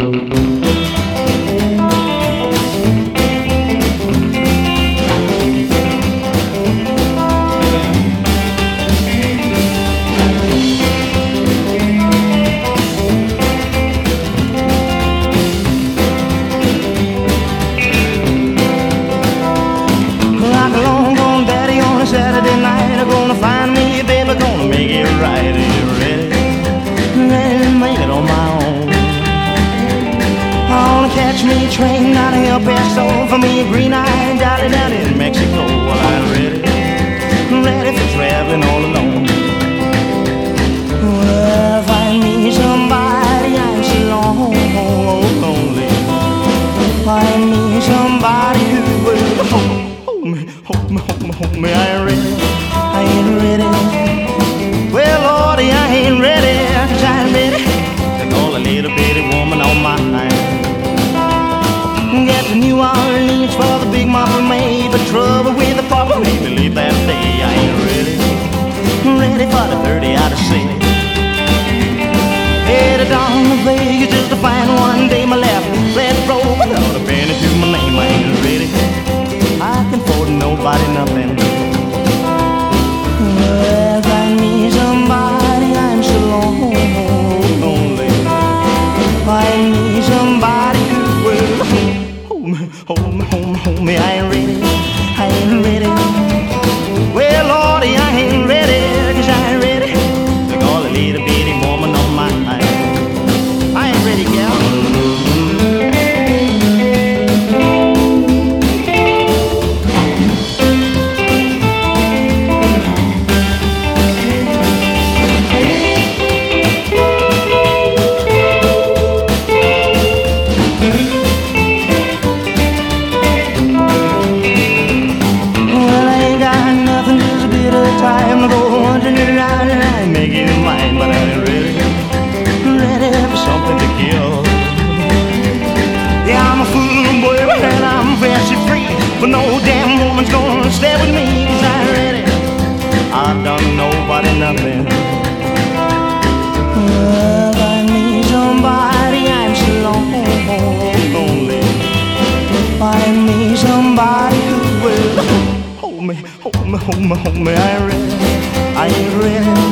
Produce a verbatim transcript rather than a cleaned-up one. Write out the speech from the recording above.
Saturday night, I'm gonna find me a baby, gonna make it right. Are you ready? Ready to make it on my own. I wanna catch me a train down to El Paso, for me a green-eyed dolly down in Mexico. Well, I'm ready, ready for traveling all alone. Well, find me somebody, I'm so lonely. Find me somebody who will hold me, hold me, hold me, hold me. I ain't ready, I ain't ready. Well, Lordy, I ain't ready, 'cause I ain't ready to call a little bitty woman on my hand. Get to New Orleans for the big mama May, but trouble with the papa made me leave that day. I ain't ready, ready for the thirty out of six. Headed down to Vegas just to find one day my left left robe without a penny to my name. I ain't ready, I can afford nobody nothing. Well, find me somebody, I'm so lonely. Find me somebody who will hold me, hold me, hold me, hold me. I ain't ready, I ain't ready. Well, Lordy, I ain't ready, 'cause I ain't ready to call a little bitty woman on my mind. I ain't ready, gal. Time to go wandering around and I make you mine, but I ain't ready, ready for something to kill. Yeah, I'm a fool, boy, and I'm fresh and free, but no damn woman's gonna stay with me, 'cause I ain't ready, I've done nobody nothing. Well, find me somebody, I'm so lonely. Find me somebody who will hold me, hold me, hold me, hold me. I ain't ready, I ain't ready.